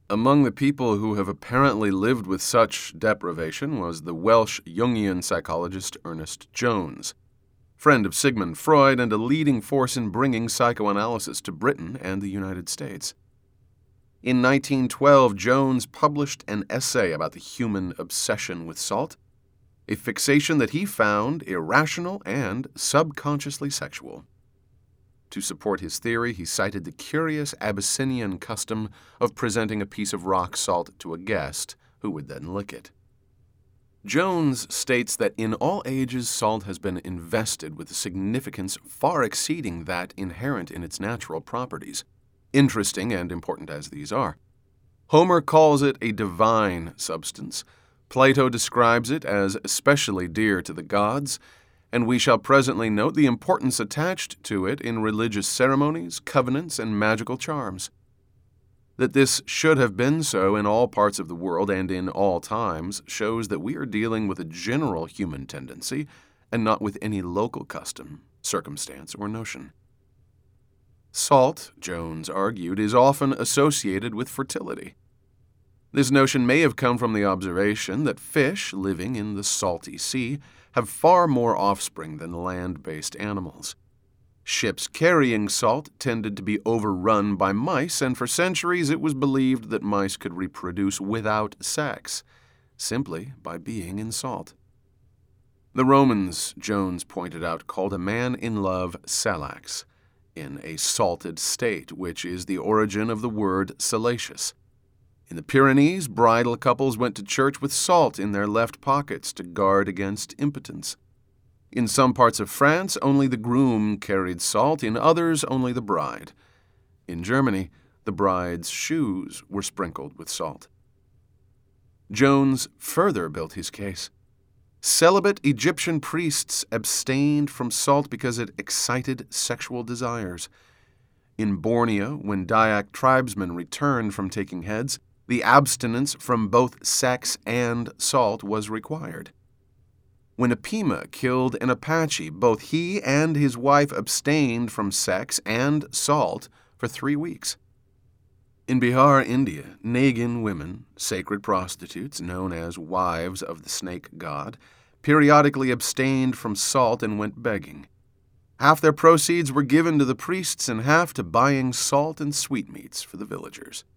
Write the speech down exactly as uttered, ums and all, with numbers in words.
Among the people who have apparently lived with such deprivation was the Welsh Jungian psychologist Ernest Jones, friend of Sigmund Freud and a leading force in bringing psychoanalysis to Britain and the United States. In nineteen twelve, Jones published an essay about the human obsession with salt, a fixation that he found irrational and subconsciously sexual. To support his theory, he cited the curious Abyssinian custom of presenting a piece of rock salt to a guest who would then lick it. Jones states that in all ages salt has been invested with a significance far exceeding that inherent in its natural properties, interesting and important as these are. Homer calls it a divine substance. Plato describes it as especially dear to the gods, and we shall presently note the importance attached to it in religious ceremonies, covenants, and magical charms. That this should have been so in all parts of the world and in all times shows that we are dealing with a general human tendency and not with any local custom, circumstance, or notion. Salt, Jones argued, is often associated with fertility. This notion may have come from the observation that fish living in the salty sea have far more offspring than land-based animals. Ships carrying salt tended to be overrun by mice, and for centuries it was believed that mice could reproduce without sex, simply by being in salt. The Romans, Jones pointed out, called a man in love salax, in a salted state, which is the origin of the word salacious. In the Pyrenees, bridal couples went to church with salt in their left pockets to guard against impotence. In some parts of France, only the groom carried salt, in others, only the bride. In Germany, the bride's shoes were sprinkled with salt. Jones further built his case. Celibate Egyptian priests abstained from salt because it excited sexual desires. In Borneo, when Dayak tribesmen returned from taking heads, the abstinence from both sex and salt was required. When a Pima killed an Apache, both he and his wife abstained from sex and salt for three weeks. In Bihar, India, Nagin women, sacred prostitutes known as wives of the snake god, periodically abstained from salt and went begging. Half their proceeds were given to the priests and half to buying salt and sweetmeats for the villagers.